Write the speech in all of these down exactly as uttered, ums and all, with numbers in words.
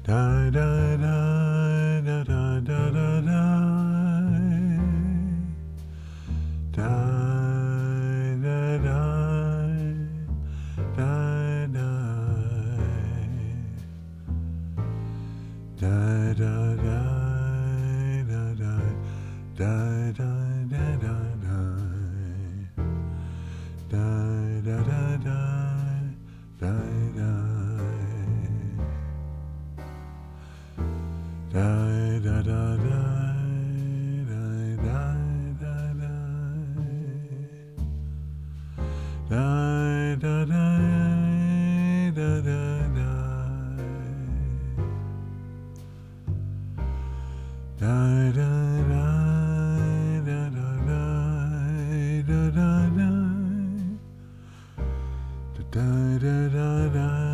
Da da da da da da da da. Da da da da da. Da da da da da da da da da da. Da da da da da da. Da da da da da da da da da da da da da. Da da da da da da da da da. Da da da da.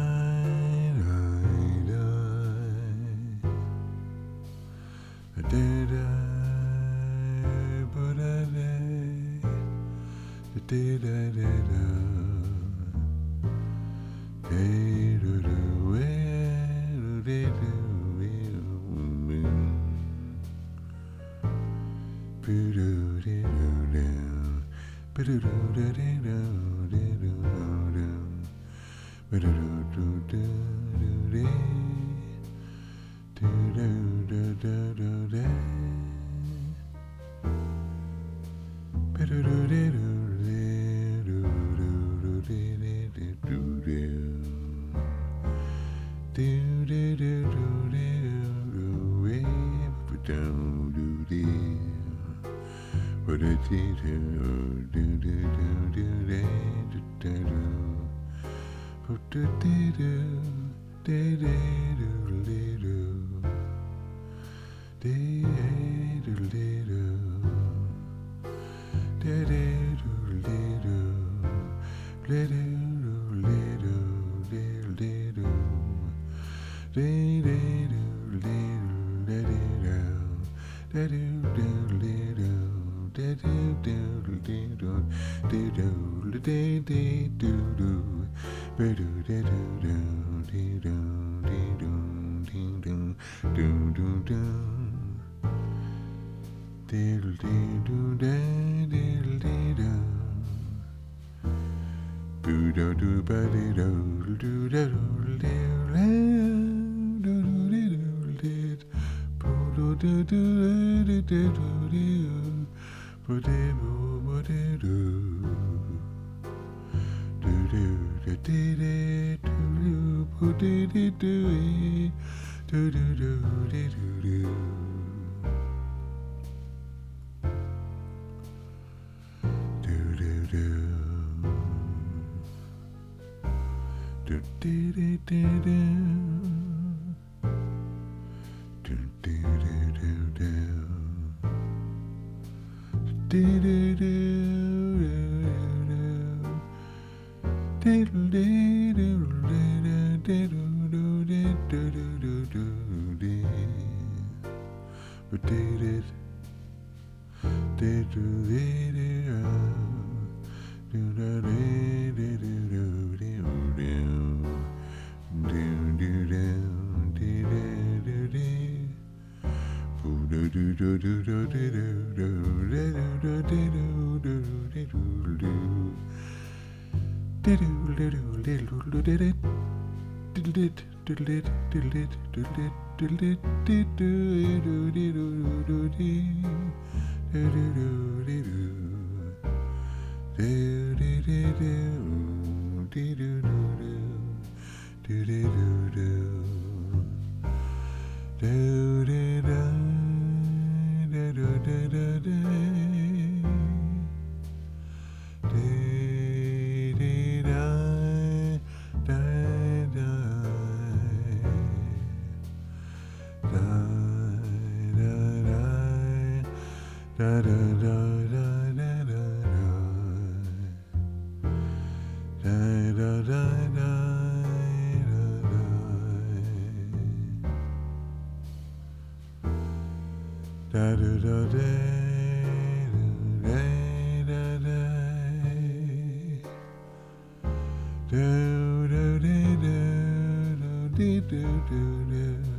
do do do do.